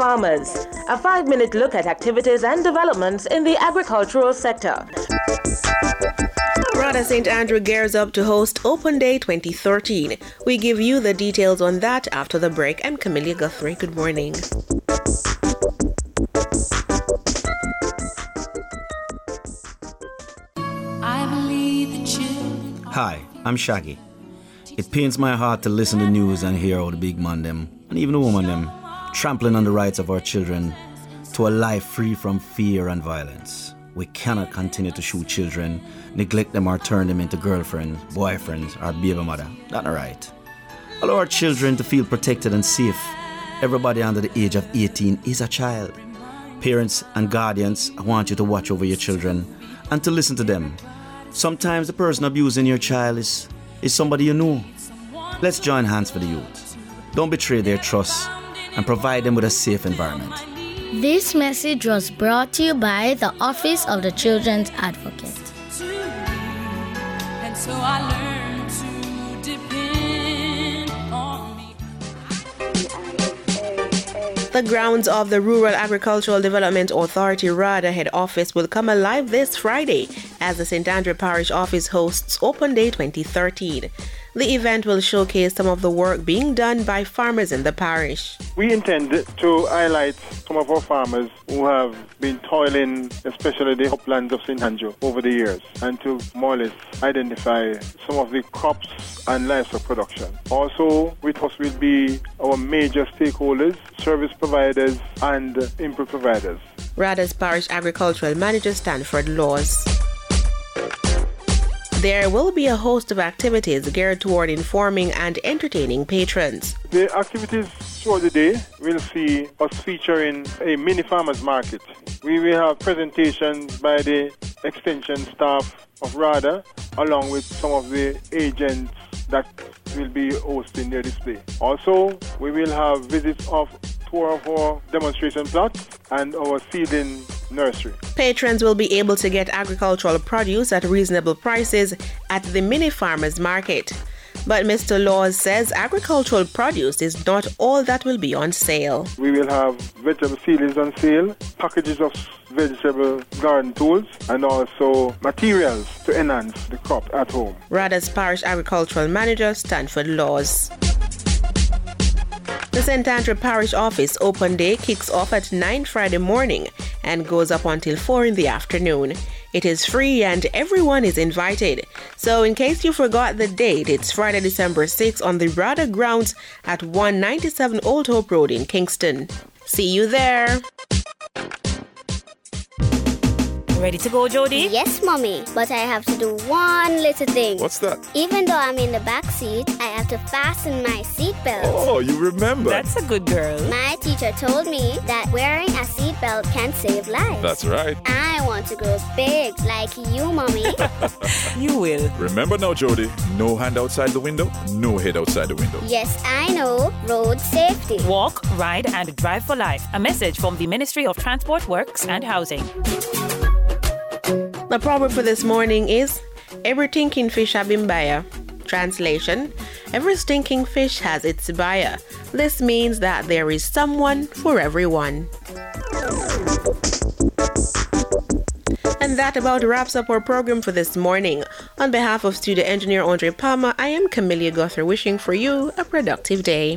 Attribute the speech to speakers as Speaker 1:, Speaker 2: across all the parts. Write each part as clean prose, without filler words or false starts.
Speaker 1: farmers. A 5-minute look at activities and developments in the agricultural sector.
Speaker 2: RADA St. Andrew gears up to host Open Day 2013. We give you the details on that after the break. I'm Camilla Guthrie. Good morning.
Speaker 3: Hi, I'm Shaggy. It pains my heart to listen to news and hear all the big man them, and even the woman them, trampling on the rights of our children to a life free from fear and violence. We cannot continue to shoot children, neglect them or turn them into girlfriends, boyfriends or baby mother. That's not right. Allow our children to feel protected and safe. Everybody under the age of 18 is a child. Parents and guardians, I want you to watch over your children and to listen to them. Sometimes the person abusing your child is somebody you know. Let's join hands for the youth. Don't betray their trust and provide them with a safe environment.
Speaker 4: This message was brought to you by the Office of the Children's Advocate.
Speaker 5: And so I learned to depend on me.
Speaker 2: The grounds of the Rural Agricultural Development Authority RADA head office will come alive this Friday as the St. Andrew Parish Office hosts Open Day 2013. The event will showcase some of the work being done by farmers in the parish.
Speaker 6: We intend to highlight some of our farmers who have been toiling, especially the uplands of St. Andrew over the years, and to more or less identify some of the crops and livestock production. Also with us will be our major stakeholders, service providers and input providers.
Speaker 2: RADA's Parish Agricultural Manager Stanford Laws. There will be a host of activities geared toward informing and entertaining patrons.
Speaker 6: The activities throughout the day will see us featuring a mini farmers market. We will have presentations by the extension staff of RADA along with some of the agents that will be hosting their display. Also, we will have visits of tour of our demonstration plots and our seeding nursery.
Speaker 2: Patrons will be able to get agricultural produce at reasonable prices at the mini farmers market. But Mr. Laws says agricultural produce is not all that will be on sale.
Speaker 6: We will have vegetable seedlings on sale, packages of vegetable garden tools, and also materials to enhance the crop at home.
Speaker 2: RADA's Parish Agricultural Manager Stanford Laws. The St. Andrew Parish Office Open Day kicks off at 9 Friday morning and goes up until 4 in the afternoon. It is free and everyone is invited. So in case you forgot the date, it's Friday, December 6th on the RADA grounds at 197 Old Hope Road in Kingston. See you there.
Speaker 7: Ready to go, Jody?
Speaker 8: Yes, Mommy. But I have to do one little thing.
Speaker 9: What's that?
Speaker 8: Even though I'm in the back seat, I have to fasten my seatbelt.
Speaker 9: Oh, you remember.
Speaker 7: That's a good girl.
Speaker 8: My teacher told me that wearing a seatbelt can save lives.
Speaker 9: That's right.
Speaker 8: I want to grow big like you, Mommy.
Speaker 7: You will.
Speaker 9: Remember now, Jody, no hand outside the window, no head outside the window.
Speaker 8: Yes, I know. Road safety.
Speaker 7: Walk, ride, and drive for life. A message from the Ministry of Transport, Works and Housing.
Speaker 2: The proverb for this morning is, every stinking fish have been buyer. Translation, every stinking fish has its buyer. This means that there is someone for everyone. And that about wraps up our program for this morning. On behalf of studio engineer Andre Palmer, I am Camilla Guthrie wishing for you a productive day.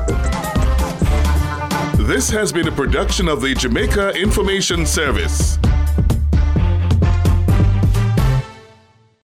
Speaker 10: This has been a production of the Jamaica Information Service.